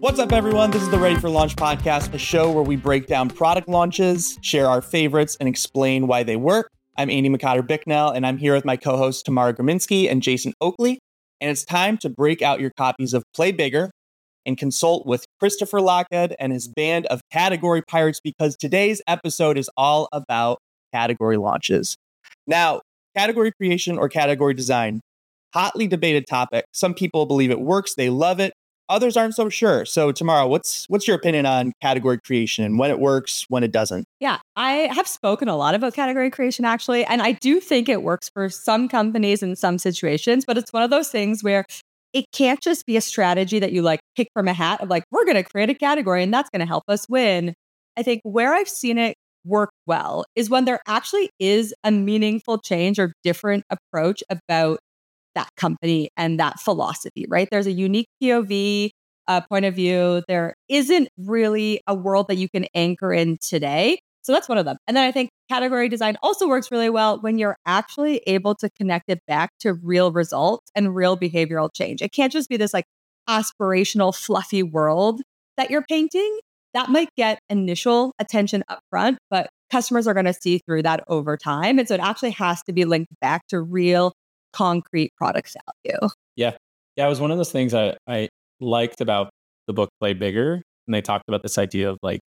What's up, everyone? This is the Ready for Launch podcast, a show where we break down product launches, share our favorites, and explain why they work. I'm Andy McCotter-Bicknell, and I'm here with my co-hosts Tamara Graminsky and Jason Oakley. And it's time to break out your copies of Play Bigger and consult with Christopher Lochhead and his band of category pirates, because today's episode is all about category launches. Now, category creation or category design, hotly debated topic. Some people believe it works, they love it. Others aren't so sure. So Tamara, what's your opinion on category creation and when it works, when it doesn't? Yeah, I have spoken a lot about category creation, actually. And I do think it works for some companies in some situations, but it's one of those things where it can't just be a strategy that you like pick from a hat of like, we're going to create a category and that's going to help us win. I think where I've seen it work well is when there actually is a meaningful change or different approach about that company and that philosophy, right? There's a unique POV point of view. There isn't really a world that you can anchor in today. So that's one of them. And then I think category design also works really well when you're actually able to connect it back to real results and real behavioral change. It can't just be this like aspirational, fluffy world that you're painting. That might get initial attention up front, but customers are going to see through that over time. And so it actually has to be linked back to real concrete product value. Yeah. It was one of those things I liked about the book Play Bigger. And they talked about this idea of like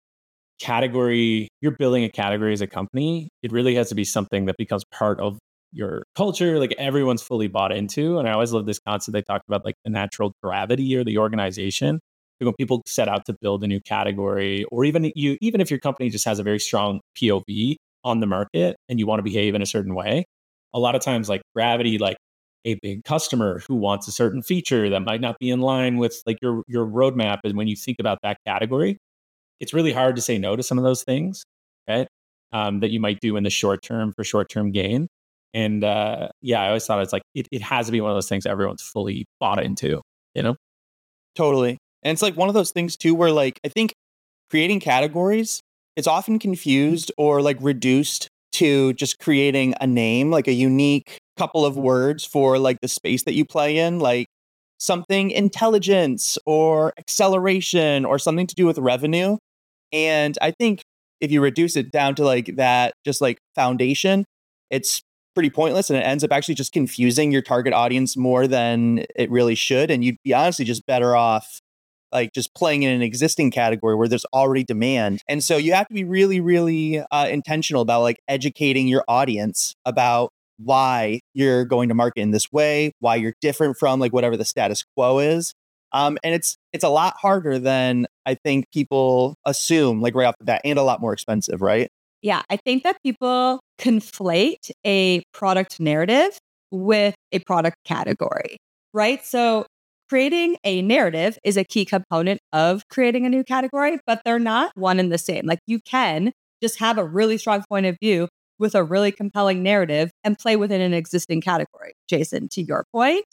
category, you're building a category as a company. It really has to be something that becomes part of your culture, like everyone's fully bought into. And I always love this concept they talked about, like the natural gravity or the organization. Like when people set out to build a new category, or even if your company just has a very strong POV on the market and you want to behave in a certain way, a lot of times like gravity, like a big customer who wants a certain feature that might not be in line with like your roadmap. And when you think about that category, it's really hard to say no to some of those things, right? That you might do in the short term for short term gain. And I always thought it's like it has to be one of those things everyone's fully bought into, you know? Totally. And it's like one of those things too, where like, I think creating categories, it's often confused or like reduced to just creating a name, like a unique couple of words for like the space that you play in, like something intelligence or acceleration or something to do with revenue. And I think if you reduce it down to like that, just like foundation, it's pretty pointless and it ends up actually just confusing your target audience more than it really should. And you'd be honestly just better off like just playing in an existing category where there's already demand. And so you have to be really, really intentional about like educating your audience about why you're going to market in this way, why you're different from like whatever the status quo is. And it's a lot harder than I think people assume, like right off the bat, and a lot more expensive, right? Yeah, I think that people conflate a product narrative with a product category, right? So creating a narrative is a key component of creating a new category, but they're not one and the same. Like you can just have a really strong point of view with a really compelling narrative and play within an existing category. Jason, to your point,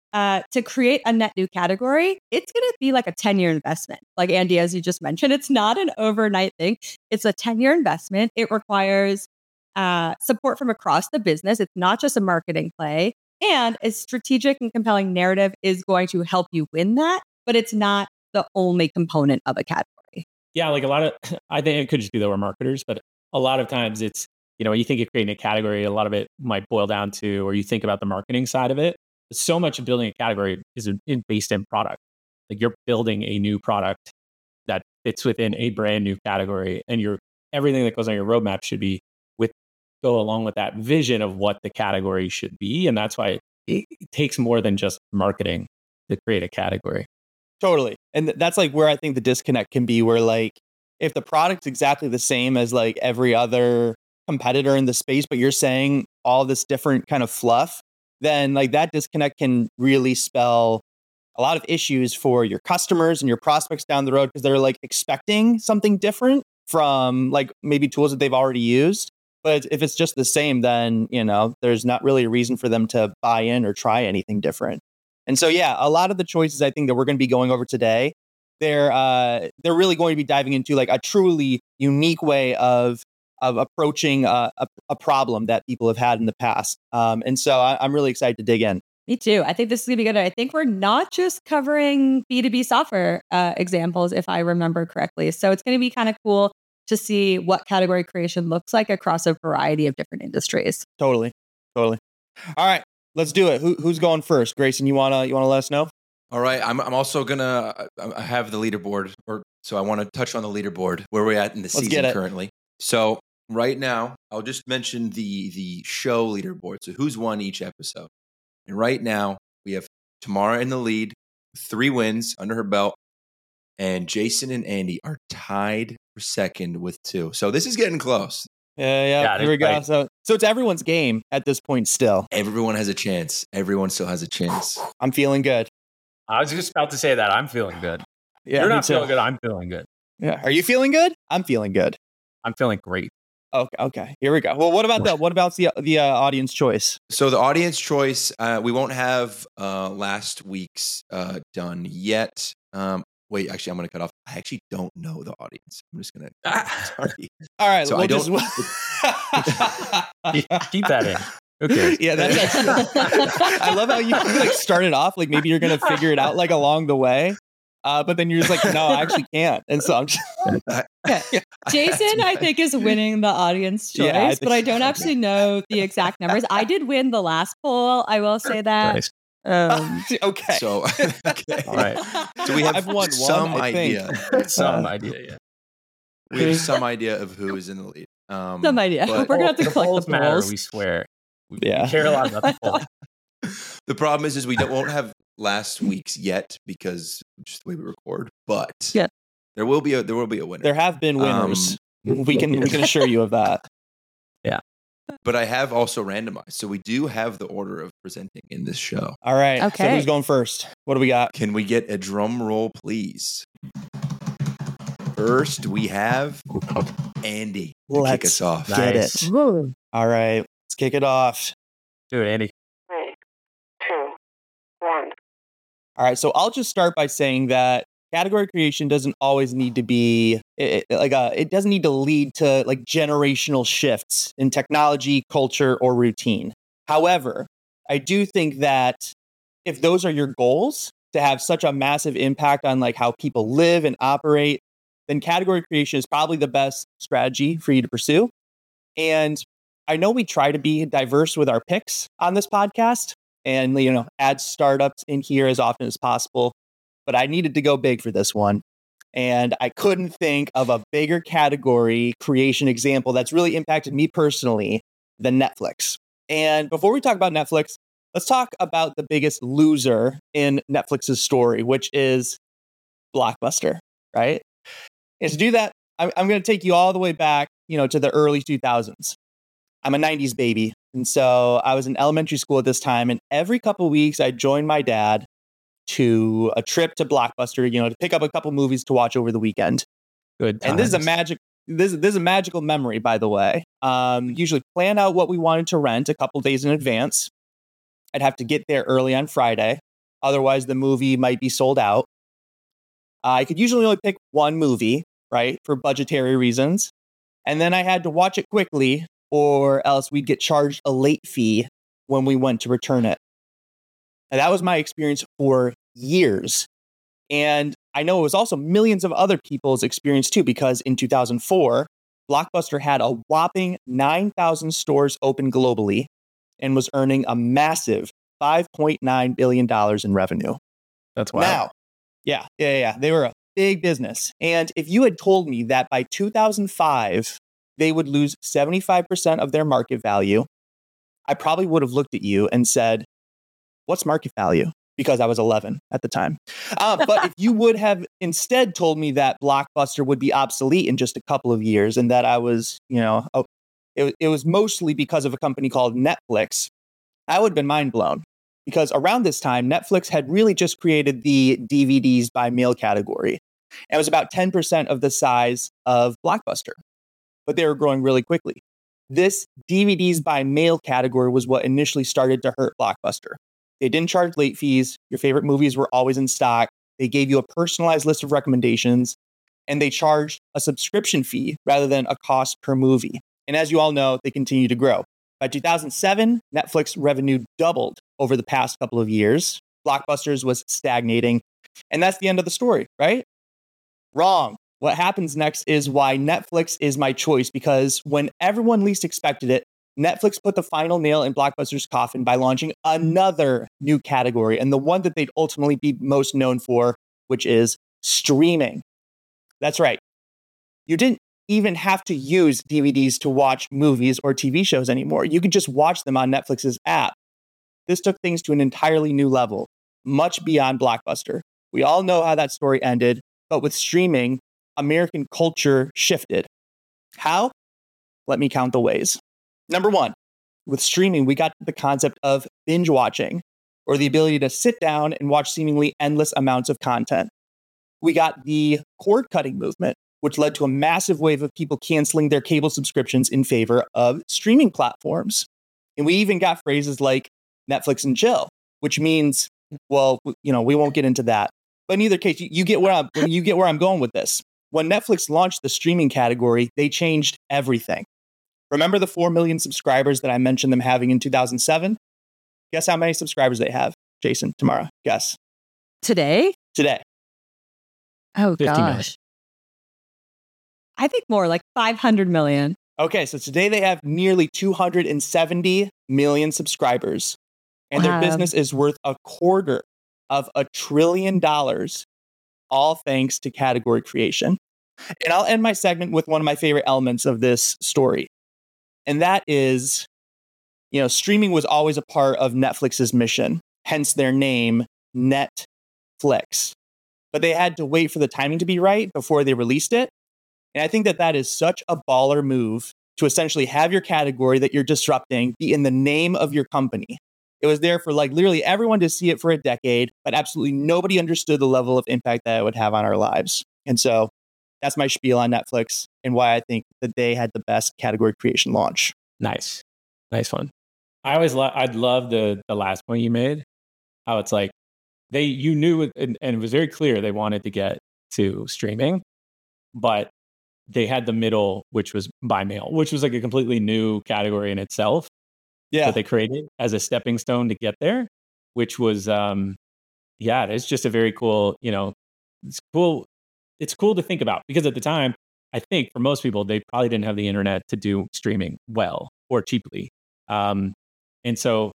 to create a net new category, it's going to be like a 10-year investment. Like Andy, as you just mentioned, it's not an overnight thing. It's a 10-year investment. It requires support from across the business. It's not just a marketing play. And a strategic and compelling narrative is going to help you win that, but it's not the only component of a category. Yeah, like a lot of, I think it could just be that we're marketers, but a lot of times it's, when you think of creating a category, a lot of it might boil down to, or you think about the marketing side of it. So much of building a category is based in product. Like you're building a new product that fits within a brand new category, and everything that goes on your roadmap should go along with that vision of what the category should be. And that's why it takes more than just marketing to create a category. Totally. And that's like where I think the disconnect can be, where like if the product's exactly the same as like every other competitor in the space, but you're saying all this different kind of fluff, then like that disconnect can really spell a lot of issues for your customers and your prospects down the road, because they're like expecting something different from like maybe tools that they've already used. But if it's just the same, then, there's not really a reason for them to buy in or try anything different. And so, yeah, a lot of the choices I think that we're going to be going over today, they're really going to be diving into like a truly unique way of approaching a problem that people have had in the past. And so I'm really excited to dig in. Me too. I think this is going to be good. I think we're not just covering B2B software examples, if I remember correctly. So it's going to be kind of cool to see what category creation looks like across a variety of different industries. Totally. All right, let's do it. Who's going first? Grayson, you wanna let us know? All right, I'm also gonna have the leaderboard, so I want to touch on the leaderboard where we're at in the season currently. So right now, I'll just mention the show leaderboard. So who's won each episode? And right now, we have Tamara in the lead, 3 wins under her belt, and Jason and Andy are tied for second with 2. So this is getting close. Yeah. Here we go. So it's everyone's game at this point still. Everyone has a chance. Everyone still has a chance. I'm feeling good. I was just about to say that. I'm feeling good. Yeah, You're not feeling good. I'm feeling good. Yeah. Are you feeling good? I'm feeling good. I'm feeling great. Okay. Here we go. Well, what about the audience choice? So the audience choice, we won't have last week's done yet. Wait, actually, I'm going to cut off. I actually don't know the audience. I'm just going to. Sorry. All right. So I don't. Keep that in. Okay. Yeah, that's. I love how you like started off like maybe you're going to figure it out like along the way. But then you're just like, no, I actually can't. And so I'm just. Jason, I think, is winning the audience choice, but I don't actually know the exact numbers. I did win the last poll. I will say that. Nice. Okay. So, okay. All right. So we have I've won some one, idea. Some idea, yeah. We have some idea of who is in the lead. Some idea. but- We're going to have to collect polls the matter, polls. we swear. We Yeah. care a lot about the polls. The problem is we won't have last week's yet because just the way we record. But Yeah. there will be a winner. There have been winners. We can assure you of that. But I have also randomized, so we do have the order of presenting in this show. All right. So Okay. who's going first? What do we got? Can we get a drum roll, please? First, we have Andy to kick us off. Get Nice. it. All right. Let's kick it off. Do it, Andy. 3, 2, 1. All right. So I'll just start by saying that category creation doesn't always need to be it doesn't need to lead to like generational shifts in technology, culture, or routine. However, I do think that if those are your goals to have such a massive impact on like how people live and operate, then category creation is probably the best strategy for you to pursue. And I know we try to be diverse with our picks on this podcast and, add startups in here as often as possible. But I needed to go big for this one. And I couldn't think of a bigger category creation example that's really impacted me personally than Netflix. And before we talk about Netflix, let's talk about the biggest loser in Netflix's story, which is Blockbuster, right? And to do that, I'm going to take you all the way back, to the early 2000s. I'm a 90s baby. And so I was in elementary school at this time. And every couple of weeks, I joined my dad to a trip to Blockbuster, to pick up a couple movies to watch over the weekend. Good times. And this is a magical memory, by the way. Usually plan out what we wanted to rent a couple days in advance. I'd have to get there early on Friday. Otherwise, the movie might be sold out. I could usually only pick one movie, right, for budgetary reasons. And then I had to watch it quickly or else we'd get charged a late fee when we went to return it. And that was my experience for years. And I know it was also millions of other people's experience too, because in 2004, Blockbuster had a whopping 9,000 stores open globally and was earning a massive $5.9 billion in revenue. That's wild. Now, yeah. They were a big business. And if you had told me that by 2005, they would lose 75% of their market value, I probably would have looked at you and said, what's market value? Because I was 11 at the time. But if you would have instead told me that Blockbuster would be obsolete in just a couple of years and that I was, it was mostly because of a company called Netflix, I would have been mind blown. Because around this time, Netflix had really just created the DVDs by mail category. And it was about 10% of the size of Blockbuster. But they were growing really quickly. This DVDs by mail category was what initially started to hurt Blockbuster. They didn't charge late fees. Your favorite movies were always in stock. They gave you a personalized list of recommendations, and they charged a subscription fee rather than a cost per movie. And as you all know, they continue to grow. By 2007, Netflix revenue doubled over the past couple of years. Blockbusters was stagnating. And that's the end of the story, right? Wrong. What happens next is why Netflix is my choice, because when everyone least expected it, Netflix put the final nail in Blockbuster's coffin by launching another new category, and the one that they'd ultimately be most known for, which is streaming. That's right. You didn't even have to use DVDs to watch movies or TV shows anymore. You could just watch them on Netflix's app. This took things to an entirely new level, much beyond Blockbuster. We all know how that story ended, but with streaming, American culture shifted. How? Let me count the ways. Number one, with streaming, we got the concept of binge watching, or the ability to sit down and watch seemingly endless amounts of content. We got the cord cutting movement, which led to a massive wave of people canceling their cable subscriptions in favor of streaming platforms. And we even got phrases like Netflix and chill, which means, well, we won't get into that. But in either case, you get where I'm going with this. When Netflix launched the streaming category, they changed everything. Remember the 4 million subscribers that I mentioned them having in 2007? Guess how many subscribers they have, Jason, tomorrow? Guess. Today? Today. Oh, 50 gosh. million. I think more, like 500 million. Okay, so today they have nearly 270 million subscribers. And their business is worth $250 billion, all thanks to category creation. And I'll end my segment with one of my favorite elements of this story. And that is, streaming was always a part of Netflix's mission, hence their name, Netflix. But they had to wait for the timing to be right before they released it. And I think that is such a baller move to essentially have your category that you're disrupting be in the name of your company. It was there for literally everyone to see it for a decade, but absolutely nobody understood the level of impact that it would have on our lives. And so that's my spiel on Netflix and why I think that they had the best category creation launch. Nice one. I'd love the last point you made, how it's like you knew it, and it was very clear they wanted to get to streaming, but they had the middle, which was by mail, which was like a completely new category in itself. That they created as a stepping stone to get there, which was, it's just a very cool, it's cool. It's cool to think about because at the time, I think for most people, they probably didn't have the internet to do streaming well or cheaply. And so,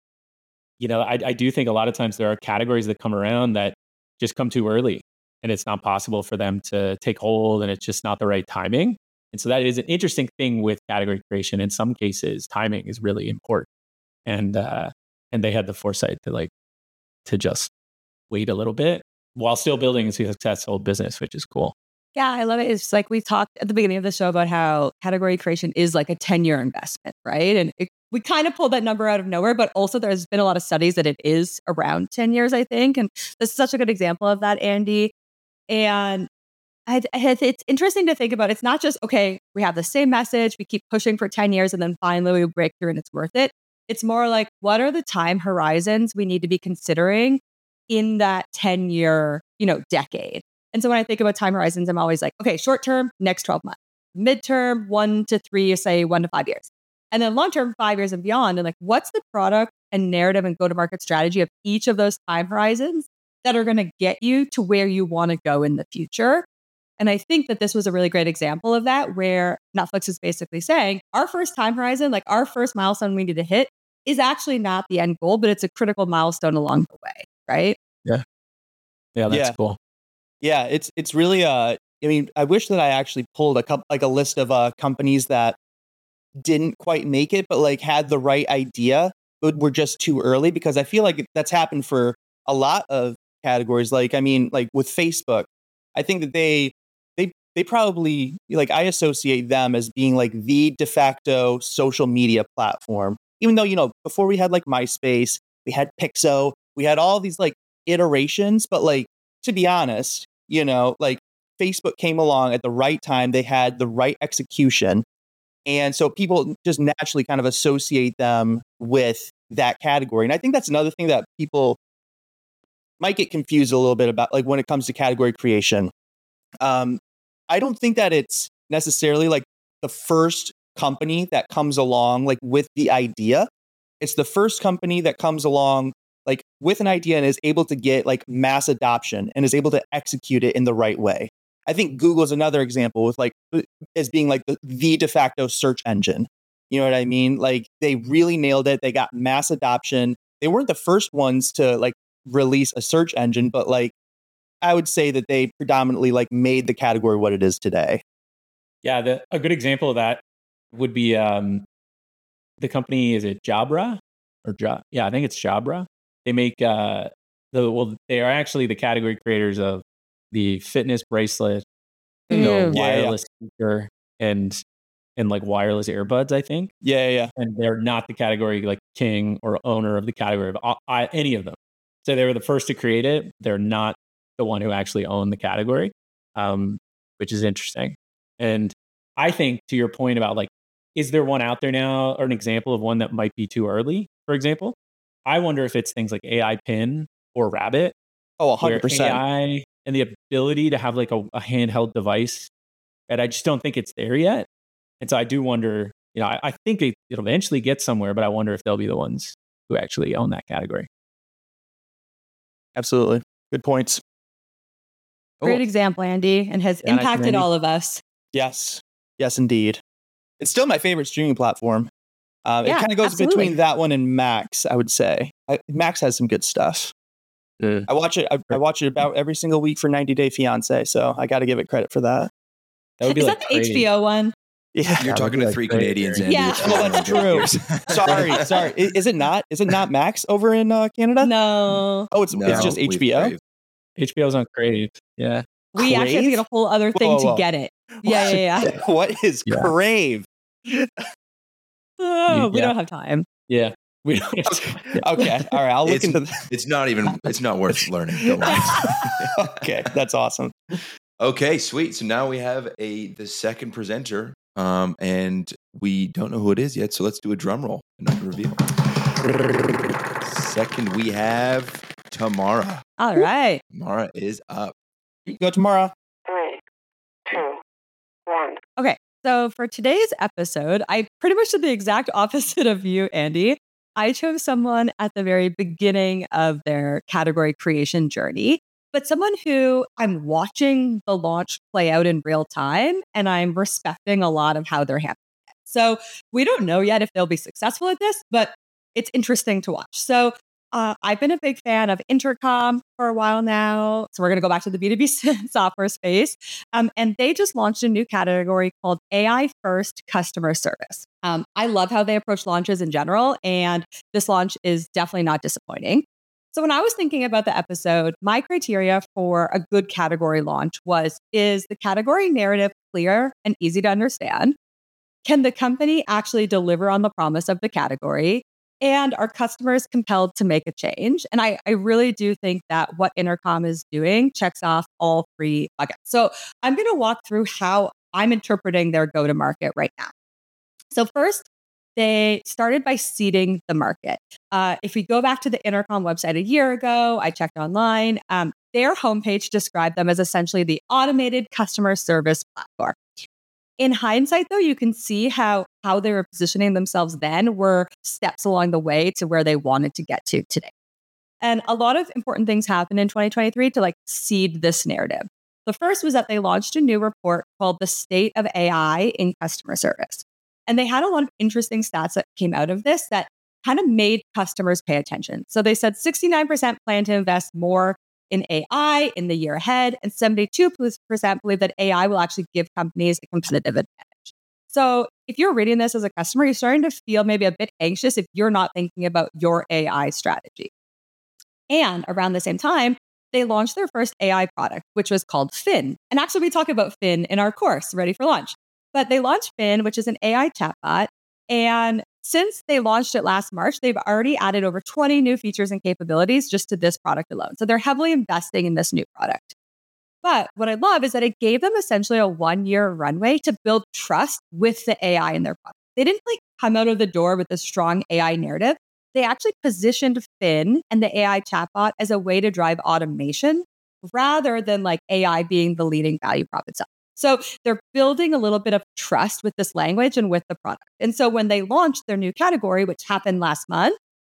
I do think a lot of times there are categories that come around that just come too early and it's not possible for them to take hold and it's just not the right timing. And so that is an interesting thing with category creation. In some cases, timing is really important. And they had the foresight to just wait a little bit while still building a successful business, which is cool. Yeah, I love it. It's like we talked at the beginning of the show about how category creation is like a 10-year investment, right? And we kind of pulled that number out of nowhere, but also there's been a lot of studies that it is around 10 years, I think. And this is such a good example of that, Andy. And it's interesting to think about. It's not just, okay, we have the same message, we keep pushing for 10 years, and then finally we break through and it's worth it. It's more like, what are the time horizons we need to be considering in that 10-year, decade? And so when I think about time horizons, I'm always like, okay, short term, next 12 months. Midterm, 1 to 3, say 1 to 5 years. And then long term, 5 years and beyond. And like, what's the product and narrative and go-to-market strategy of each of those time horizons that are going to get you to where you want to go in the future? And I think that this was a really great example of that, where Netflix is basically saying, our first time horizon, like our first milestone we need to hit, is actually not the end goal, but it's a critical milestone along the way, right? Yeah, that's cool. Yeah, it's really I wish that I actually pulled a list of companies that didn't quite make it, but had the right idea, but were just too early, because I feel like that's happened for a lot of categories. With Facebook, I think that they probably, I associate them as being the de facto social media platform. Even though, before we had MySpace, we had Pixo, we had all these iterations, but to be honest, Facebook came along at the right time. They had the right execution. And so people just naturally kind of associate them with that category. And I think that's another thing that people might get confused a little bit about, when it comes to category creation. I don't think that it's necessarily the first company that comes along with the idea. It's the first company that comes along with an idea and is able to get like mass adoption and is able to execute it in the right way. I think Google is another example with like as being like the de facto search engine. You know what I mean? Like they really nailed it. They got mass adoption. They weren't the first ones to like release a search engine, but like I would say that they predominantly like made the category what it is today. Yeah, a good example of that would be the company, is it Jabra? Yeah, I think it's Jabra. They make they are actually the category creators of the fitness bracelet, the wireless speaker, and like wireless earbuds, I think. Yeah. And they're not the category like king or owner of the category of any of them. So they were the first to create it. They're not the one who actually owned the category, which is interesting. And I think to your point about like, is there one out there now or an example of one that might be too early, for example? I wonder if it's things like AI Pin or Rabbit. Oh, 100%. AI and the ability to have like a handheld device. And I just don't think it's there yet. And so I do wonder, I think it'll eventually get somewhere, but I wonder if they'll be the ones who actually own that category. Absolutely. Good points. Great example, Andy, and has impacted all of us. Yes, indeed. It's still my favorite streaming platform. It kind of goes between that one and Max, I would say. Max has some good stuff. I watch it. I watch it about every single week for 90 Day Fiancé, so I got to give it credit for that. That would be Is like that the HBO one? Yeah, you're talking to three Canadians. Andy. Yeah, that's true. Sorry. Is it not? Is it not Max over in Canada? No. Oh, it's just HBO. HBO's on Crave. Yeah. We actually have to get a whole other thing to get it. Yeah. What is Crave? We don't have time. Yeah. We don't Okay. All right. I'll look into that. It's not worth learning. Don't worry. Okay. That's awesome. Okay, sweet. So now we have the second presenter, and we don't know who it is yet. So let's do a drum roll and reveal. Second, we have Tamara. All right. Tamara is up. Go, Tamara. 3, 2, 1. Okay. So for today's episode, I pretty much did the exact opposite of you, Andy. I chose someone at the very beginning of their category creation journey, but someone who I'm watching the launch play out in real time, and I'm respecting a lot of how they're handling it. So we don't know yet if they'll be successful at this, but it's interesting to watch. So I've been a big fan of Intercom for a while now. So we're going to go back to the B2B software space. And they just launched a new category called AI First Customer Service. I love how they approach launches in general, and this launch is definitely not disappointing. So when I was thinking about the episode, my criteria for a good category launch is the category narrative clear and easy to understand? Can the company actually deliver on the promise of the category? And are customers compelled to make a change? And I really do think that what Intercom is doing checks off all three buckets. So I'm going to walk through how I'm interpreting their go-to-market right now. So first, they started by seeding the market. If we go back to the Intercom website a year ago, I checked online, their homepage described them as essentially the automated customer service platform. In hindsight, though, you can see how they were positioning themselves then were steps along the way to where they wanted to get to today. And a lot of important things happened in 2023 to seed this narrative. The first was that they launched a new report called The State of AI in Customer Service. And they had a lot of interesting stats that came out of this that kind of made customers pay attention. So they said 69% plan to invest more in AI in the year ahead, and 72% believe that AI will actually give companies a competitive advantage. So if you're reading this as a customer, you're starting to feel maybe a bit anxious if you're not thinking about your AI strategy. And around the same time, they launched their first AI product, which was called Finn. And actually, we talk about Finn in our course, Ready for Launch. But they launched Finn, which is an AI chatbot. And since they launched it last March, they've already added over 20 new features and capabilities just to this product alone. So they're heavily investing in this new product. But what I love is that it gave them essentially a 1-year runway to build trust with the AI in their product. They didn't come out of the door with a strong AI narrative. They actually positioned Finn and the AI chatbot as a way to drive automation rather than AI being the leading value prop itself. So they're building a little bit of trust with this language and with the product. And so when they launched their new category, which happened last month,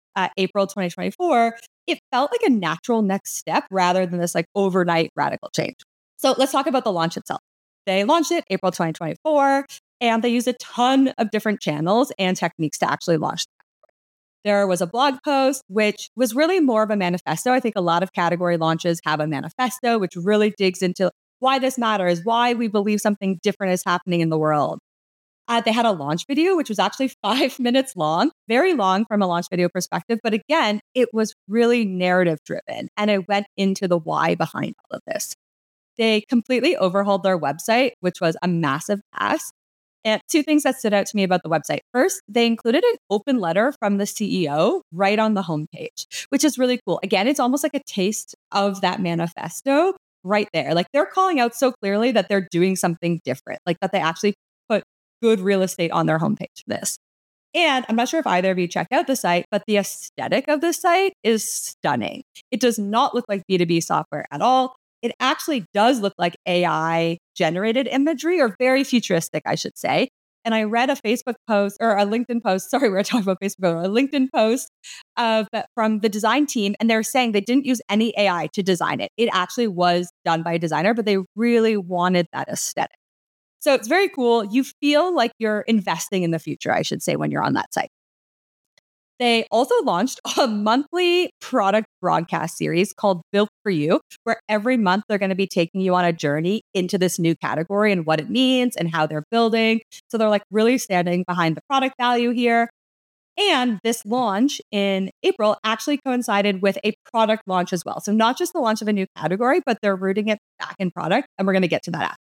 April 2024, it felt like a natural next step rather than this like overnight radical change. So let's talk about the launch itself. They launched it April 2024, and they used a ton of different channels and techniques to actually launch. There was a blog post, which was really more of a manifesto. I think a lot of category launches have a manifesto, which really digs into why this matters, why we believe something different is happening in the world. They had a launch video, which was actually 5 minutes long, very long from a launch video perspective. But again, it was really narrative driven, and it went into the why behind all of this. They completely overhauled their website, which was a massive ask. And two things that stood out to me about the website. First, they included an open letter from the CEO right on the homepage, which is really cool. Again, it's almost like a taste of that manifesto right there. Like they're calling out so clearly that they're doing something different, like that they actually put good real estate on their homepage for this. And I'm not sure if either of you checked out the site, but the aesthetic of the site is stunning. It does not look like B2B software at all. It actually does look like AI generated imagery, or very futuristic, I should say. And I read a Facebook post or a LinkedIn post. Sorry, we're talking about Facebook, a LinkedIn post from the design team. And they're saying they didn't use any AI to design it. It actually was done by a designer, but they really wanted that aesthetic. So it's very cool. You feel like you're investing in the future, I should say, when you're on that site. They also launched a monthly product broadcast series called Built for You, where every month they're going to be taking you on a journey into this new category and what it means and how they're building. So they're like really standing behind the product value here. And this launch in April actually coincided with a product launch as well. So not just the launch of a new category, but they're rooting it back in product. And we're going to get to that after.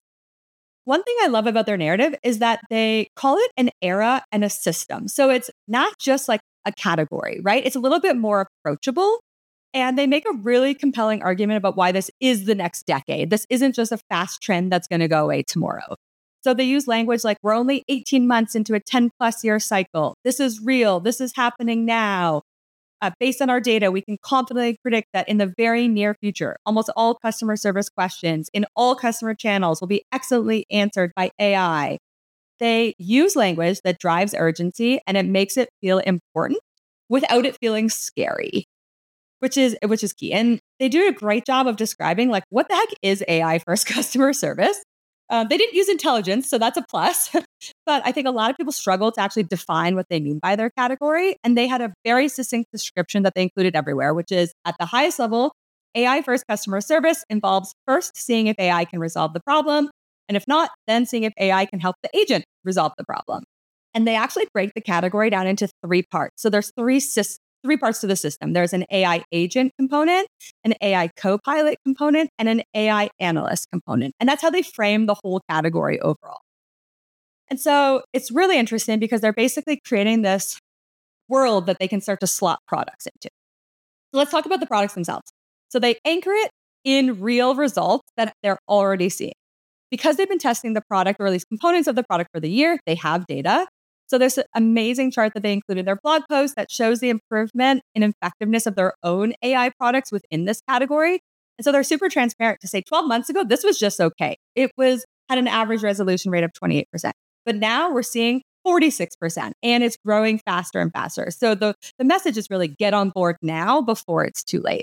One thing I love about their narrative is that they call it an era and a system. So it's not just like a category, right? It's a little bit more approachable. And they make a really compelling argument about why this is the next decade. This isn't just a fast trend that's going to go away tomorrow. So they use language like, we're only 18 months into a 10 plus year cycle. This is real. This is happening now. Based on our data, we can confidently predict that in the very near future, almost all customer service questions in all customer channels will be excellently answered by AI. They use language that drives urgency, and it makes it feel important without it feeling scary, which is key. And they do a great job of describing like, what the heck is AI first customer service? They didn't use intelligence, so that's a plus. But I think a lot of people struggle to actually define what they mean by their category. And they had a very succinct description that they included everywhere, which is at the highest level, AI first customer service involves first seeing if AI can resolve the problem. And if not, then seeing if AI can help the agent resolve the problem. And they actually break the category down into 3 parts. So there's 3 parts to the system. There's an AI agent component, an AI co-pilot component, and an AI analyst component. And that's how they frame the whole category overall. And so it's really interesting because they're basically creating this world that they can start to slot products into. So let's talk about the products themselves. So they anchor it in real results that they're already seeing. Because they've been testing the product, or at least components of the product for the year, they have data. So there's an amazing chart that they included in their blog post that shows the improvement in effectiveness of their own AI products within this category. And so they're super transparent to say 12 months ago, this was just okay. It had an average resolution rate of 28%. But now we're seeing 46%, and it's growing faster and faster. So the message is really get on board now before it's too late.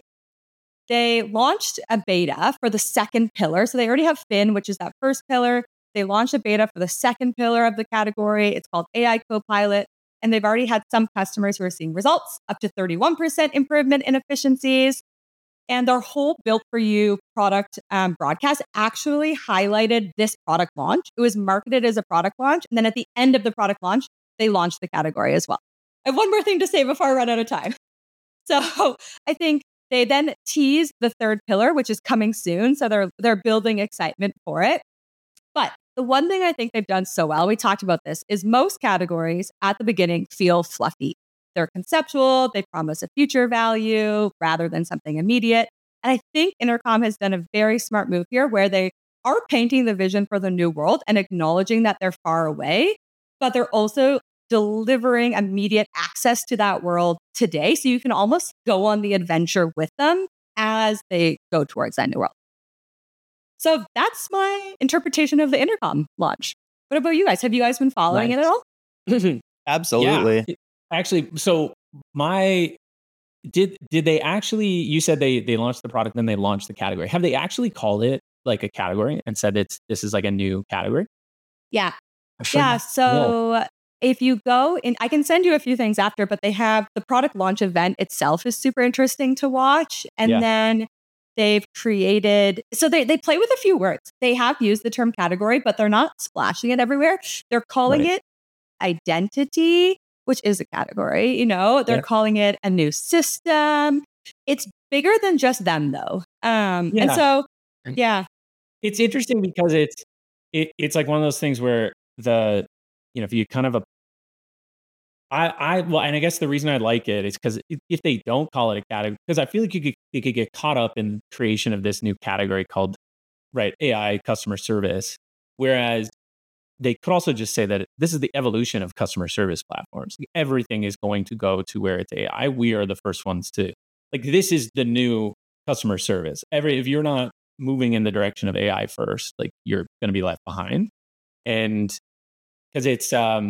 They launched a beta for the second pillar. So they already have Fin, which is that first pillar. They launched a beta for the second pillar of the category. It's called AI Copilot. And they've already had some customers who are seeing results, up to 31% improvement in efficiencies. And their whole Built for You product broadcast actually highlighted this product launch. It was marketed as a product launch. And then at the end of the product launch, they launched the category as well. I have one more thing to say before I run out of time. So I think they then tease the third pillar, which is coming soon. So they're building excitement for it. But the one thing I think they've done so well, we talked about this, is most categories at the beginning feel fluffy. They're conceptual. They promise a future value rather than something immediate. And I think Intercom has done a very smart move here where they are painting the vision for the new world and acknowledging that they're far away, but they're also delivering immediate access to that world today. So you can almost go on the adventure with them as they go towards that new world. So that's my interpretation of the Intercom launch. What about you guys? Have you guys been following it at all? Absolutely. Yeah. Actually, so did they actually, you said they launched the product, then they launched the category. Have they actually called it like a category and said this is like a new category? Yeah. Yeah. So if you go in, I can send you a few things after, but they have the product launch event itself is super interesting to watch. And then they've created, so they play with a few words. They have used the term category, but they're not splashing it everywhere. They're calling it identity, which is a category, they're calling it a new system. It's bigger than just them though. And so, it's interesting because it's like one of those things where if you kind of and I guess the reason I like it is because if they don't call it a category, because I feel like you could get caught up in creation of this new category called AI customer service, whereas they could also just say that this is the evolution of customer service platforms. Everything is going to go to where it's AI. We are the first ones to this is the new customer service. If you're not moving in the direction of AI first, you're going to be left behind. And because it's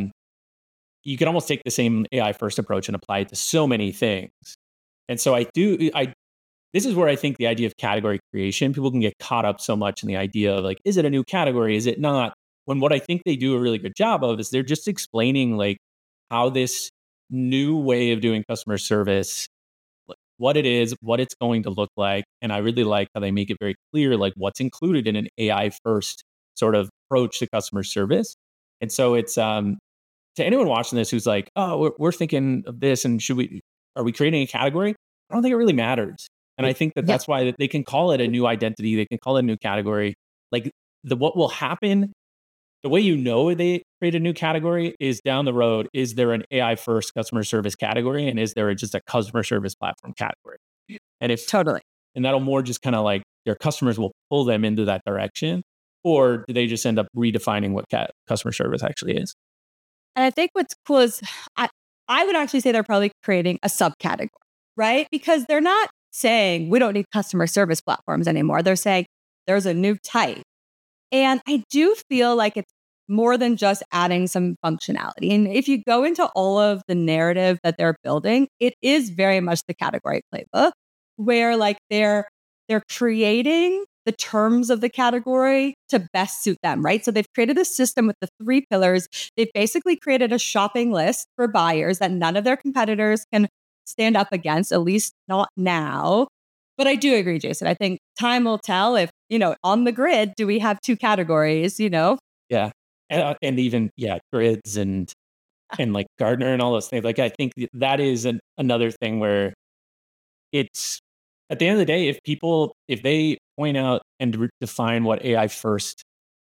you can almost take the same AI first approach and apply it to so many things. And so this is where I think the idea of category creation, people can get caught up so much in the idea of is it a new category? Is it not? When what I think they do a really good job of is they're just explaining how this new way of doing customer service, what it is, what it's going to look like. And I really like how they make it very clear, what's included in an AI first sort of approach to customer service. And so it's, to anyone watching this who's like, oh, we're thinking of this and are we creating a category? I don't think it really matters. And I think that's why they can call it a new identity. They can call it a new category. What will happen, the way they create a new category is down the road. Is there an AI first customer service category? And is there just a customer service platform category? And and that'll more just kind of their customers will pull them into that direction, or do they just end up redefining what customer service actually is? And I think what's cool is I would actually say they're probably creating a subcategory, right? Because they're not saying we don't need customer service platforms anymore. They're saying there's a new type. And I do feel like it's more than just adding some functionality. And if you go into all of the narrative that they're building, it is very much the category playbook where they're creating the terms of the category to best suit them, right? So they've created a system with the 3 pillars. They've basically created a shopping list for buyers that none of their competitors can stand up against, at least not now. But I do agree, Jason. I think time will tell if, on the grid, do we have 2 categories, Yeah. And even, grids and Gartner and all those things. I think that is another thing where it's, at the end of the day, if they point out and define what AI first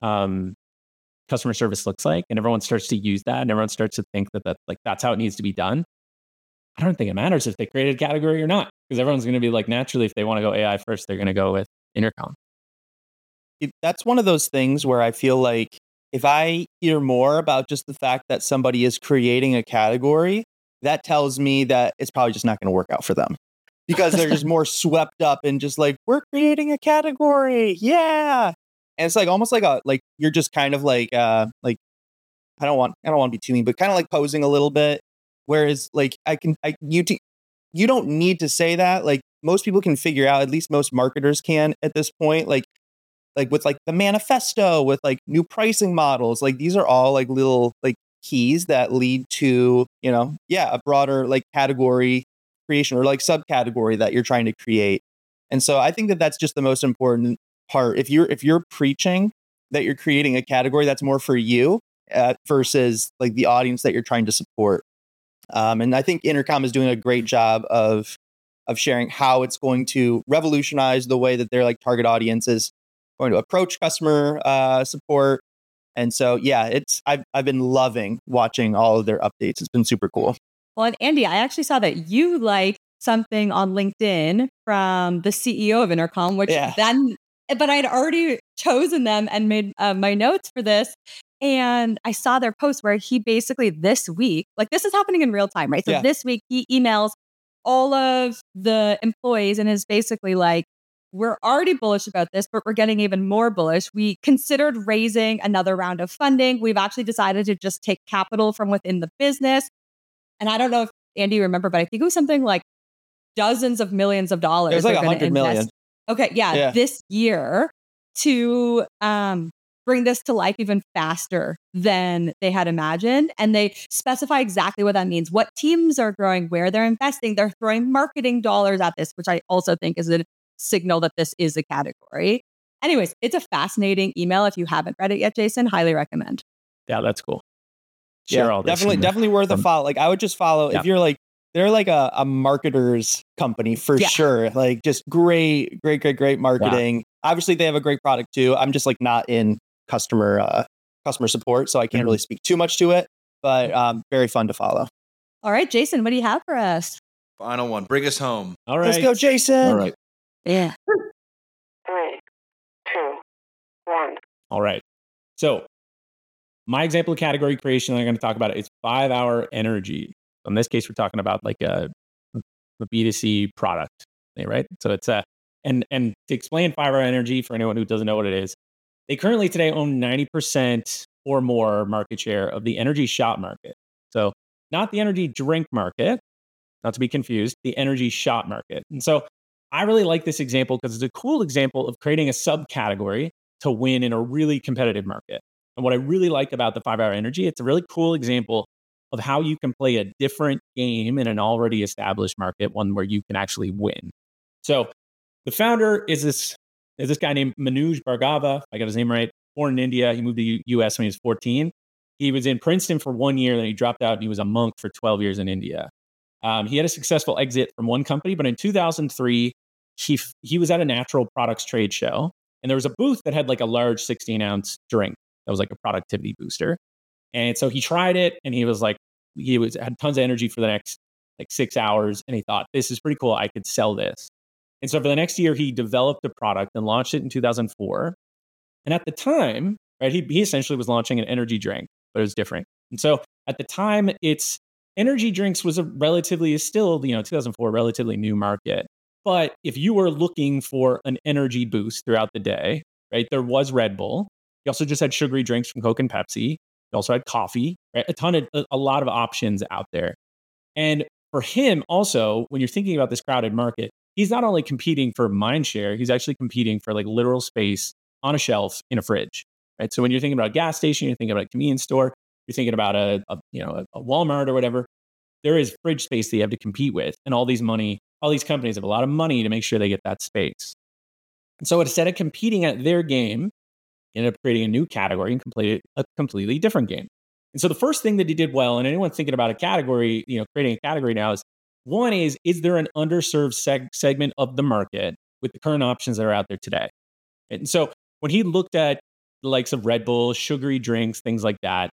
customer service looks like, and everyone starts to use that, and everyone starts to think that's how it needs to be done, I don't think it matters if they created a category or not, because everyone's going to be naturally, if they want to go AI first, they're going to go with Intercom. That's one of those things where I feel like if I hear more about just the fact that somebody is creating a category, that tells me that it's probably just not going to work out for them, because they're just more swept up in just we're creating a category. Yeah. And it's almost you're just kind of I don't want to be too mean, but kind of posing a little bit. Whereas you don't need to say that. Most people can figure out, at least most marketers can at this point, with the manifesto, with new pricing models, these are all little keys that lead to, a broader category creation or subcategory that you're trying to create. And so I think that that's just the most important part. If you're preaching that you're creating a category that's more for you versus the audience that you're trying to support. And I think Intercom is doing a great job of sharing how it's going to revolutionize the way that their target audience is going to approach customer support. And so, I've been loving watching all of their updates. It's been super cool. Well, and Andy, I actually saw that you liked something on LinkedIn from the CEO of Intercom, but I'd already chosen them and made my notes for this. And I saw their post where he basically this week, this is happening in real time, right? So this week he emails all of the employees and is basically we're already bullish about this, but we're getting even more bullish. We considered raising another round of funding. We've actually decided to just take capital from within the business. And I don't know if Andy, remember, but I think it was something like dozens of millions of dollars. It was like 100 million. Okay, yeah, this year to bring this to life even faster than they had imagined. And they specify exactly what that means, what teams are growing, where they're investing. They're throwing marketing dollars at this, which I also think is a signal that this is a category. Anyways, it's a fascinating email. If you haven't read it yet, Jason, highly recommend. Yeah, that's cool. Share all this. Definitely worth a follow. Like I would just follow if you're like, they're like a marketer's company for sure. Like just great marketing. Yeah. Obviously they have a great product too. I'm just like not in customer support, so I can't really speak too much to it, but very fun to follow. All right, Jason, what do you have for us? Final one. Bring us home. All right. Let's go, Jason. All right. Yeah. 3, 2, 1. All right. So my example of category creation I'm going to talk about is 5-hour energy. In this case, we're talking about like a B2C product, right? So it's and to explain 5-hour energy for anyone who doesn't know what it is, they currently today own 90% or more market share of the energy shot market. So not the energy drink market, not to be confused, the energy shot market. And so I really like this example because it's a cool example of creating a subcategory to win in a really competitive market. And what I really like about the 5-hour energy, it's a really cool example of how you can play a different game in an already established market, one where you can actually win. So the founder is this guy named Manoj Bhargava. I got his name right. Born in India. He moved to the US when he was 14. He was in Princeton for 1 year, then he dropped out and he was a monk for 12 years in India. He had a successful exit from one company, but in 2003, he was at a natural products trade show, and there was a booth that had like a large 16-ounce drink that was like a productivity booster. And so he tried it, and he had tons of energy for the next like 6 hours, and he thought, this is pretty cool. I could sell this. And so for the next year, he developed a product and launched it in 2004. And at the time, right, he essentially was launching an energy drink, but it was different. And so at the time, energy drinks was still 2004, relatively new market. But if you were looking for an energy boost throughout the day, right, there was Red Bull. You also just had sugary drinks from Coke and Pepsi. You also had coffee, right? A lot of options out there. And for him also, when you're thinking about this crowded market, he's not only competing for mind share, he's actually competing for like literal space on a shelf in a fridge, right? So when you're thinking about a gas station, you're thinking about a convenience store, you're thinking about a Walmart or whatever, there is fridge space that you have to compete with. And all these companies have a lot of money to make sure they get that space. And so instead of competing at their game, he ended up creating a new category and a completely different game. And so the first thing that he did well, and anyone thinking about a category, creating a category now is there an underserved segment of the market with the current options that are out there today? And so when he looked at the likes of Red Bull, sugary drinks, things like that,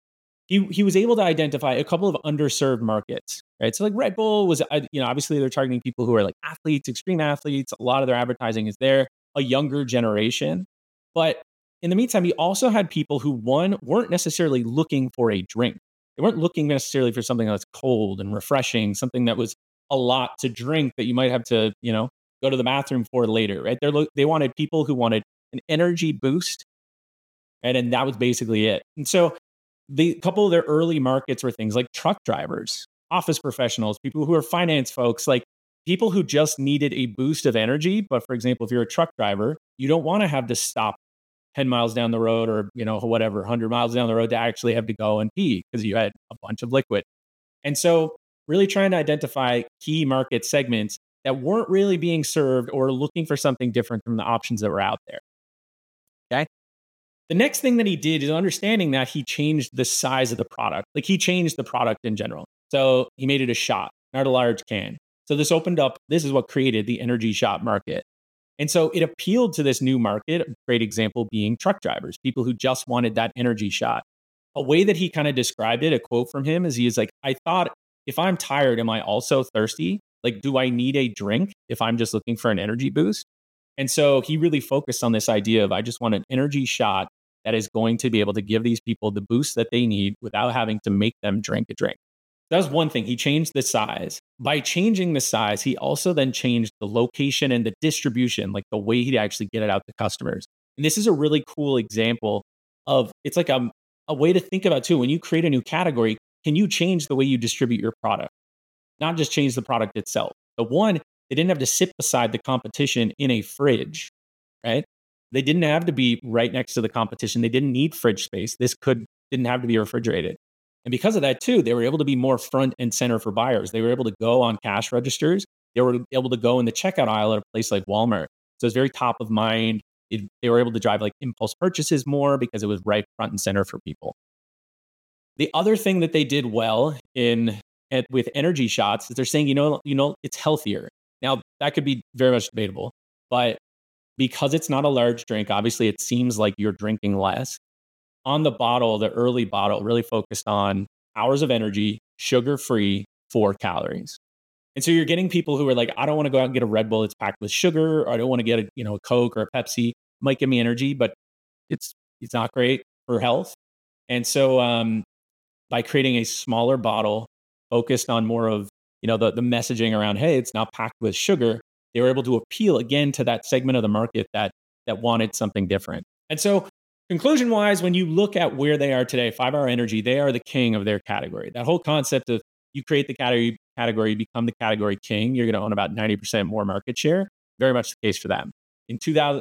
he was able to identify a couple of underserved markets, right? So like Red Bull was, obviously they're targeting people who are like athletes, extreme athletes. A lot of their advertising is there, a younger generation. But in the meantime, he also had people who, weren't necessarily looking for a drink. They weren't looking necessarily for something that's cold and refreshing, something that was a lot to drink that you might have to, go to the bathroom for later, right? They wanted people who wanted an energy boost, right? And that was basically it. And so the couple of their early markets were things like truck drivers, office professionals, people who are finance folks, like people who just needed a boost of energy. But for example, if you're a truck driver, you don't want to have to stop 10 miles down the road or, whatever, 100 miles down the road to actually have to go and pee because you had a bunch of liquid. And so really trying to identify key market segments that weren't really being served or looking for something different from the options that were out there. Okay. The next thing that he did is understanding that he changed the size of the product. Like he changed the product in general. So he made it a shot, not a large can. So this is what created the energy shot market. And so it appealed to this new market, a great example being truck drivers, people who just wanted that energy shot. A way that he kind of described it, a quote from him, is he's like, I thought, if I'm tired, am I also thirsty? Like, do I need a drink if I'm just looking for an energy boost? And so he really focused on this idea of, I just want an energy shot that is going to be able to give these people the boost that they need without having to make them drink a drink. That was one thing. He changed the size. By changing the size, he also then changed the location and the distribution, like the way he'd actually get it out to customers. And this is a really cool example of, it's like a way to think about too, when you create a new category, can you change the way you distribute your product? not just change the product itself. The one, they didn't have to sit beside the competition in a fridge, right? They didn't have to be right next to the competition. They didn't need fridge space. Didn't have to be refrigerated. And because of that too, they were able to be more front and center for buyers. They were able to go on cash registers. They were able to go in the checkout aisle at a place like Walmart. So it's very top of mind. They were able to drive like impulse purchases more because it was right front and center for people. The other thing that they did well with energy shots is they're saying, it's healthier. Now that could be very much debatable, but because it's not a large drink, obviously it seems like you're drinking less. On the bottle, the early bottle really focused on hours of energy, sugar-free, 4 calories. And so you're getting people who are like, I don't want to go out and get a Red Bull that's packed with sugar, or I don't want to get a Coke or a Pepsi. It might give me energy, but it's not great for health. And so by creating a smaller bottle focused on more of the messaging around, hey, it's not packed with sugar, they were able to appeal again to that segment of the market that wanted something different. And so conclusion wise, when you look at where they are today, 5-Hour Energy, they are the king of their category. That whole concept of you create the category, you become the category king, you're going to own about 90% more market share. Very much the case for them. In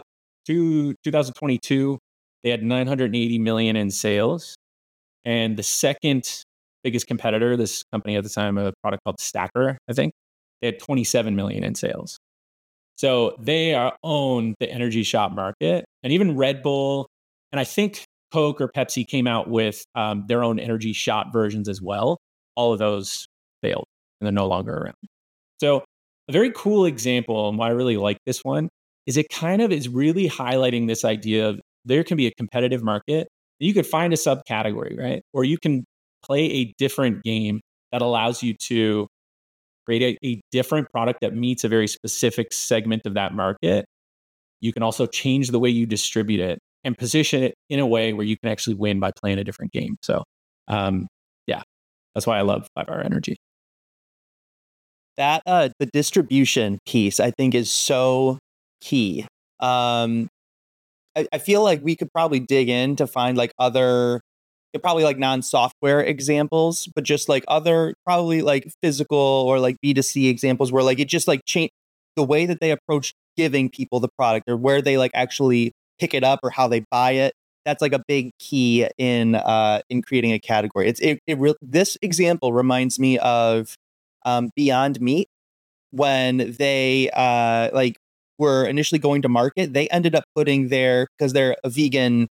2022, they had $980 million in sales. And the second biggest competitor, this company at the time, a product called Stacker, I think, they had $27 million in sales. So they own the energy shot market. And even Red Bull, and I think Coke or Pepsi came out with their own energy shot versions as well. All of those failed and they're no longer around. So a very cool example, and why I really like this one, is it kind of is really highlighting this idea of there can be a competitive market. You could find a subcategory, right? Or you can play a different game that allows you to create a different product that meets a very specific segment of that market. You can also change the way you distribute it and position it in a way where you can actually win by playing a different game. So, that's why I love 5-Hour Energy. That the distribution piece, I think, is so key. I feel like we could probably dig in to find like other, probably like non-software examples, but just like other probably like physical or like B2C examples where like it just like changed the way that they approach giving people the product or where they like actually pick it up or how they buy it. That's like a big key in creating a category. This example reminds me of Beyond Meat when they were initially going to market. They ended up putting because they're a vegan,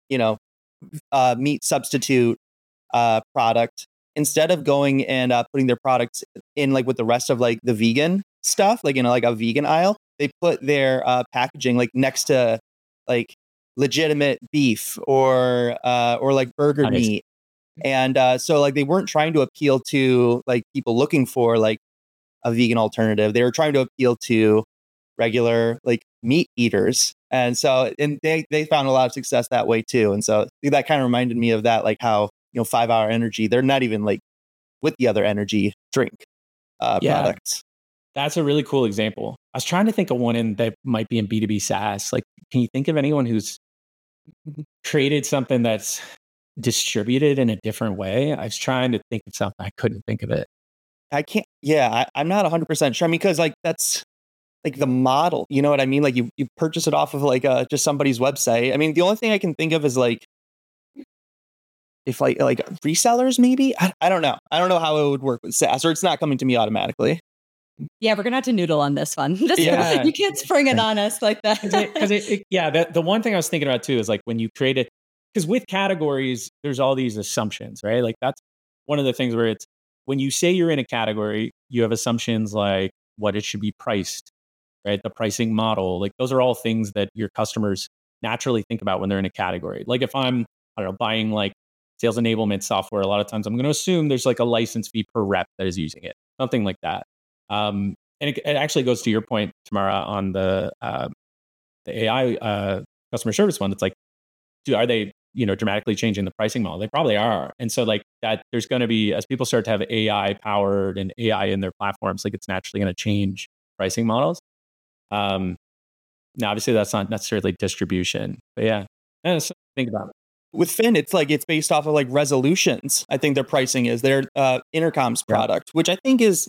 meat substitute product. Instead of going and putting their products in like with the rest of like the vegan stuff, like in like a vegan aisle, they put their packaging like next to like legitimate beef or like burger meat. And so like they weren't trying to appeal to like people looking for like a vegan alternative. They were trying to appeal to regular like meat eaters. And so they found a lot of success that way too. And so that kind of reminded me of that, like how 5-Hour Energy, they're not even like with the other energy drink products. That's a really cool example. I was trying to think of one that might be in B2B SaaS. Like, can you think of anyone who's created something that's distributed in a different way? I was trying to think of something. I couldn't think of it. I can't. Yeah, I'm not 100% sure. I mean, because like that's like the model. You know what I mean? Like you purchase it off of like just somebody's website. I mean, the only thing I can think of is like if like resellers maybe. I don't know. I don't know how it would work with SaaS, or it's not coming to me automatically. Yeah, we're gonna have to noodle on this one. You can't spring it on us like that. Because the one thing I was thinking about too is like when you create it, because with categories, there's all these assumptions, right? Like that's one of the things where it's when you say you're in a category, you have assumptions like what it should be priced, right? The pricing model, like those are all things that your customers naturally think about when they're in a category. Like if I'm, buying like sales enablement software, a lot of times I'm going to assume there's like a license fee per rep that is using it, something like that. And it actually goes to your point, Tamara, on the AI customer service one. It's like, are they dramatically changing the pricing model? They probably are. And so like that, there's going to be, as people start to have AI powered and AI in their platforms, like it's naturally going to change pricing models. Now, obviously, that's not necessarily distribution, but yeah, think about it. with Finn, it's like it's based off of like resolutions. I think their pricing is their intercoms product, which I think is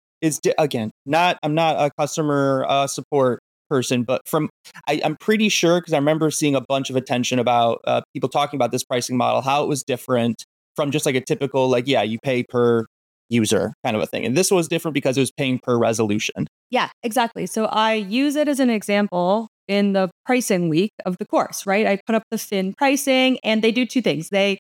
again I'm not a customer support person, but I'm pretty sure because I remember seeing a bunch of attention about people talking about this pricing model, how it was different from just like a typical like you pay per user kind of a thing, and this was different because it was paying per resolution. Yeah, exactly. So I use it as an example in the pricing week of the course, right? I put up the Finn pricing and they do two things. They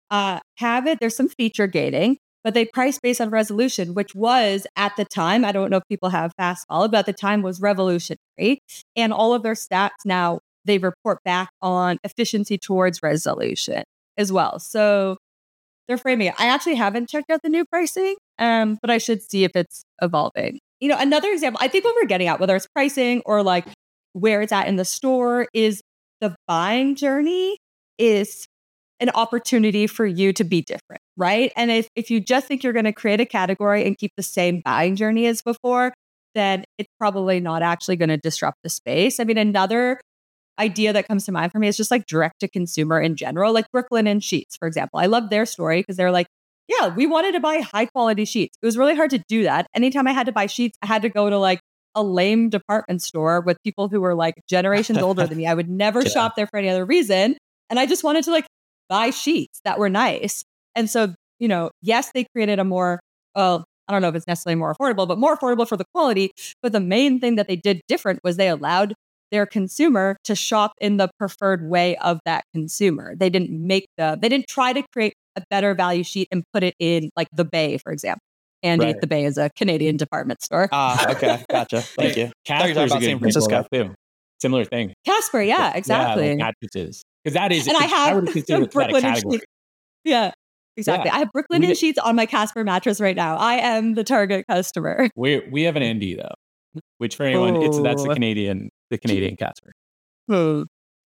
have it, there's some feature gating, but they price based on resolution, which was at the time, I don't know if people have fast followed, but at the time was revolutionary. And all of their stats now, they report back on efficiency towards resolution as well. So they're framing it. I actually haven't checked out the new pricing, but I should see if it's evolving. Another example, I think what we're getting at, whether it's pricing or like where it's at in the store, is the buying journey is an opportunity for you to be different, right? And if you just think you're going to create a category and keep the same buying journey as before, then it's probably not actually going to disrupt the space. I mean, another idea that comes to mind for me is just like direct to consumer in general, like Brooklyn and Sheets, for example. I love their story because they're like, yeah, we wanted to buy high quality sheets. It was really hard to do that. Anytime I had to buy sheets, I had to go to like a lame department store with people who were like generations older than me. I would never shop there for any other reason. And I just wanted to like buy sheets that were nice. And so, yes, they created a more, I don't know if it's necessarily more affordable, but more affordable for the quality. But the main thing that they did different was they allowed their consumer to shop in the preferred way of that consumer. They didn't try to create a better value sheet and put it in like the Bay, for example. Andy, the Bay is a Canadian department store. Okay. Gotcha. Thank you. Casper's a good San Francisco too. Similar thing. Casper, yeah, exactly. Yeah, like mattresses. Because that is, and I have Brooklyn and Sheets. Yeah, exactly. Yeah. I have Brooklyn and Sheets on my Casper mattress right now. I am the target customer. We have an ND though, which for anyone, that's the Canadian Casper. Oh.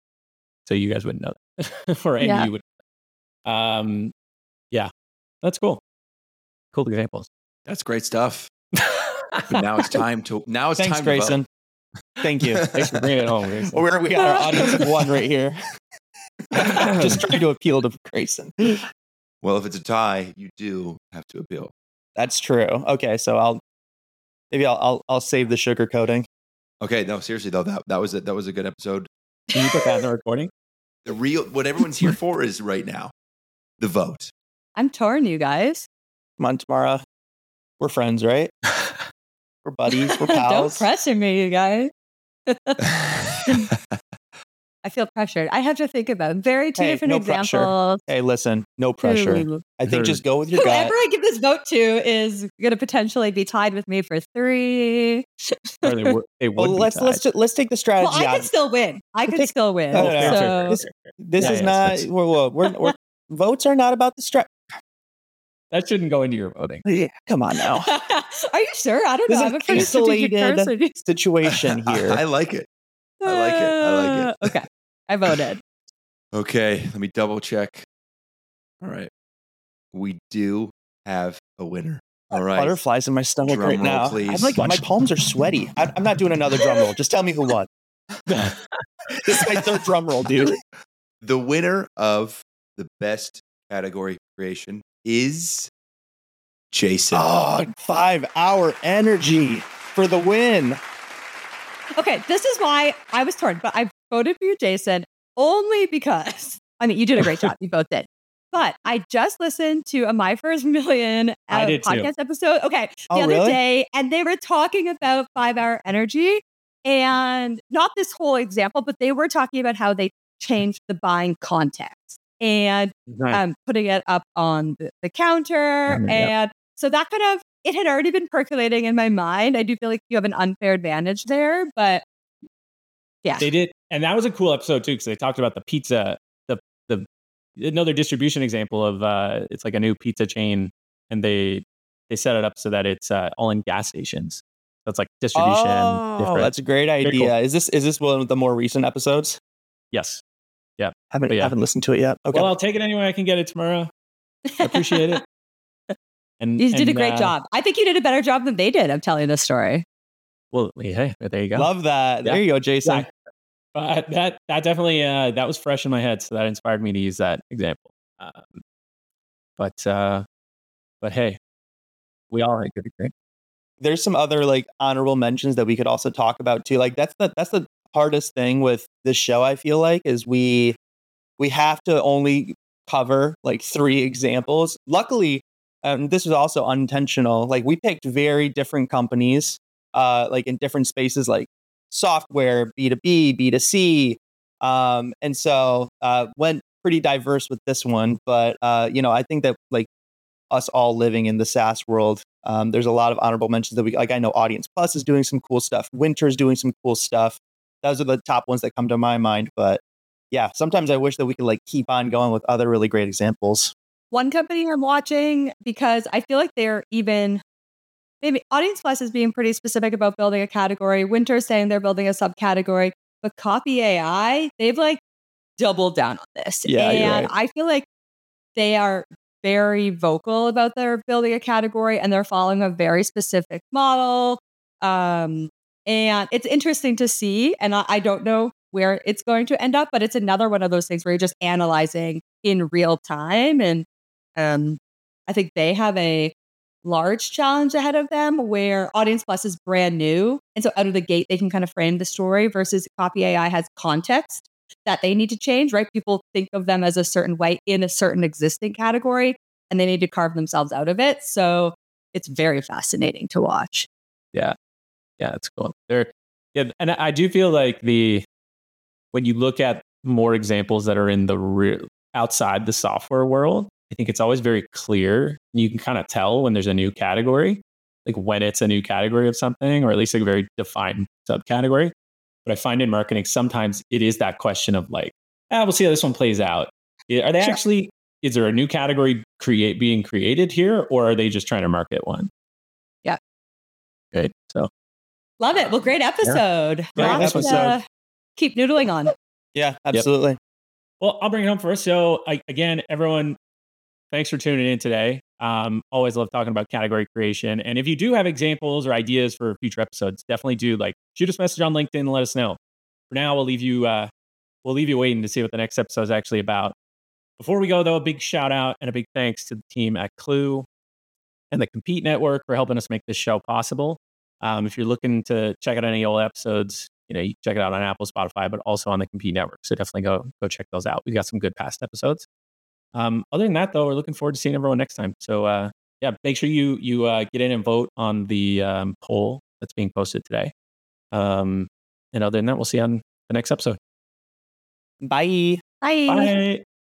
So you guys wouldn't know that, or ND would. Yeah, that's cool. Cool examples. That's great stuff. But now it's time to. Thanks, Grayson. Thank you. Thanks for bringing it home, Grayson. We got our audience of one right here. Just trying to appeal to Grayson. Well, if it's a tie, you do have to appeal. That's true. Okay, so I'll save the sugar coating. Okay, no, seriously though, that was a good episode. Can you put that in the recording? What everyone's here for is right now the vote. I'm torn, you guys. Come on, Tamara. We're friends, right? We're buddies. We're pals. Don't pressure me, you guys. I feel pressured. I have to think about two different examples. Pressure. Hey, listen, no pressure. I think just go with your gut. Whoever I give this vote to is going to potentially be tied with me for 3. Let's take the strategy. Well, I could still win. No. This is not. We're votes are not about the strategy. That shouldn't go into your voting. Yeah, come on now. Are you sure? I don't know. I'm a pretty isolated situation here. I like it. I like it. Okay. I voted. Okay. Let me double check. All right. We do have a winner. All right. Butterflies in my stomach drum right now. Please. My palms are sweaty. I'm not doing another drum roll. Just tell me who won. This is my third drum roll, dude. The winner of the best category creation is Jason. 5-hour energy for the win. Okay, this is why I was torn, but I voted for you, Jason, only because, you did a great job. You both did. But I just listened to a My First Million podcast episode. Okay, the other day, and they were talking about 5-hour energy, and not this whole example, but they were talking about how they changed the buying context and putting it up on the counter. And so that it had already been percolating in my mind. I do feel like you have an unfair advantage there, but yeah. They did. And that was a cool episode too, because they talked about the pizza, another distribution example of it's like a new pizza chain, and they set it up so that it's all in gas stations. So it's like distribution. Oh, that's a great idea. Cool. Is this one of the more recent episodes? Yes. Yeah. Haven't listened to it yet. Okay. Well, I'll take it anyway I can get it tomorrow. I appreciate it. And you did a great job. I think you did a better job than they did of telling this story. Well, hey, there you go. Love that. Yeah. There you go, Jason. That definitely that was fresh in my head, so that inspired me to use that example. But hey, we all had good experience. There's some other like honorable mentions that we could also talk about too. Like that's the hardest thing with this show. I feel like is we have to only cover like 3 examples. Luckily, this was also unintentional. Like we picked very different companies, like in different spaces, like software, B2B, B2C, and so went pretty diverse with this one. But I think that like us all living in the SaaS world, there's a lot of honorable mentions that we like. I know Audience Plus is doing some cool stuff. Winter's doing some cool stuff. Those are the top ones that come to my mind. But yeah, sometimes I wish that we could like keep on going with other really great examples. One company I'm watching because I feel like they're even maybe Audience Plus is being pretty specific about building a category. Winter's saying they're building a subcategory, but Copy AI, they've like doubled down on this. Yeah, and right. I feel like they are very vocal about their building a category and they're following a very specific model. And it's interesting to see. And I don't know where it's going to end up, but it's another one of those things where you're just analyzing in real time. And I think they have a large challenge ahead of them where Audience Plus is brand new. And so out of the gate, they can kind of frame the story versus Copy AI has context that they need to change, right? People think of them as a certain way in a certain existing category, and they need to carve themselves out of it. So it's very fascinating to watch. Yeah, it's cool. And I do feel like when you look at more examples that are in the outside the software world, I think it's always very clear. You can kind of tell when there's a new category, like when it's a new category of something, or at least like a very defined subcategory. But I find in marketing, sometimes it is that question of like, we'll see how this one plays out. Are they actually, is there a new category being created here, or are they just trying to market one? Yeah. Good. So. Love it. Well, great episode. Yeah. Great episode. Keep noodling on. Yeah, absolutely. Yep. Well, I'll bring it home first. So again, everyone, thanks for tuning in today. Always love talking about category creation. And if you do have examples or ideas for future episodes, definitely do shoot us a message on LinkedIn and let us know. For now, we'll leave you waiting to see what the next episode is actually about. Before we go, though, a big shout out and a big thanks to the team at Clue and the Compete Network for helping us make this show possible. If you're looking to check out any old episodes, you can check it out on Apple, Spotify, but also on the Compete Network. So definitely go check those out. We've got some good past episodes. Other than that, though, we're looking forward to seeing everyone next time. So make sure you get in and vote on the poll that's being posted today. And other than that, we'll see you on the next episode. Bye. Bye. Bye.